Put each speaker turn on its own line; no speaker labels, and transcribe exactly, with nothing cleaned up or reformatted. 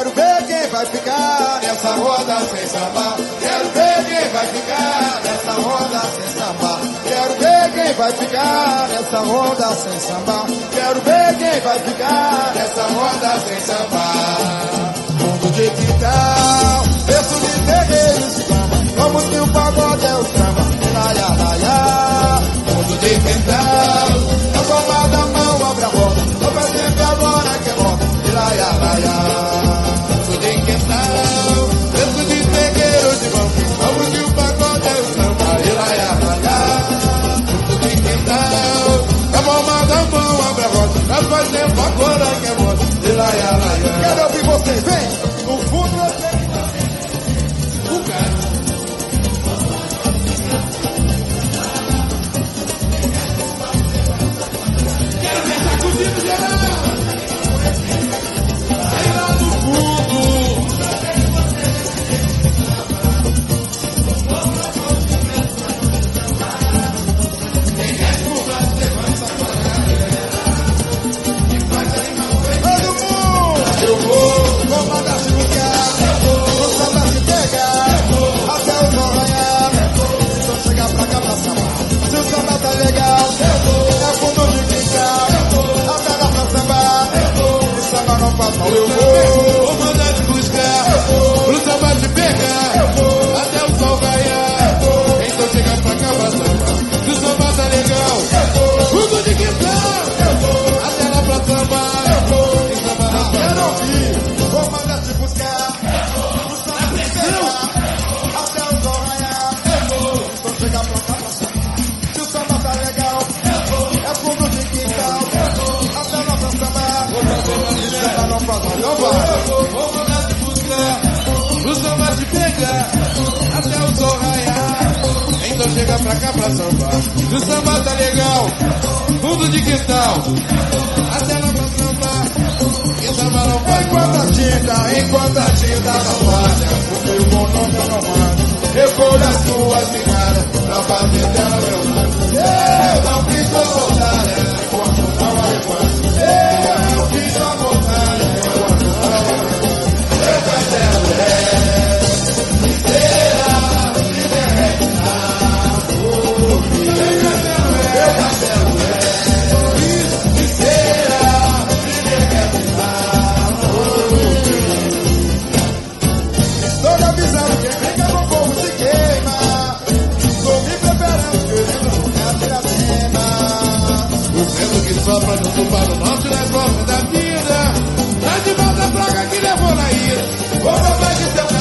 Quero ver quem vai ficar nessa roda sem sambar. Quero ver quem vai ficar nessa roda sem sambar. Quero ver quem vai ficar nessa roda sem sambar. Quero ver quem vai ficar nessa roda sem sambar. Mundo de quintal, berço de terreiros de cama, como se o pagode é o samba. Laia, laia. Mundo de quintal, na palma da mão abre a roda, o pé sempre agora que é moda. Laia, laia. Mundo de quintal, berço de terreiros de cama, como se o pagode é o samba. Laia, laia. Mundo de quintal, na palma da mão abre a roda, o pé sempre agora que é moda. Laia, laia. Quero ouvir vocês, vem! No fundo eu sei que tá o cara. Quero ver sacudindo geral. Aí lá no fundo. Quem quer pular, levanta a parada. Todo mundo! Eu vou, vou mandar chuva. O samba se pega, até o sol raiar. Então chega pra cá pra sambar. Se o samba tá legal, é fundo de quintal, até dá pra sambar. E samba não faz mal. Eu vou, vou mandar te buscar. O samba se pega, até o sol raiar. Então chega pra cá pra sambar. Se o samba tá legal, fundo de quintal, até dá pra sambar. E samba não quero ouvir. Vou mandar te buscar. O samba se pega, até o sol raiar. Então chega pra cá pra sambar. Se o samba tá legal, é fundo de quintal, até lá pra sambar. E samba não faz mal. Então vai. Vou mandar te buscar. O samba te pega, até o sol raiar. Então chega pra cá pra sambar. Se o samba tá legal, fundo de quintal, até lá pra sambar. E samba não faz mal. Enquanto a tinta, enquanto a tinta não falha, o meu bom nome é Normando. Eu vou das suas ligadas pra fazer dela meu lado. Eu não quis voltar, enquanto não a levando. Eu não quis voltar, enquanto não a levando. Eu cancelo é inteira, me derreta. Eu cancelo é inteira, me derreta. Toda avisando quem brinca com o povo se queima. Tô me preparando, querendo lugar de Iracema. O vento que sopra no sul para o norte na costa da vida. Tá de volta a praga que levou na ira. Vou provar que seu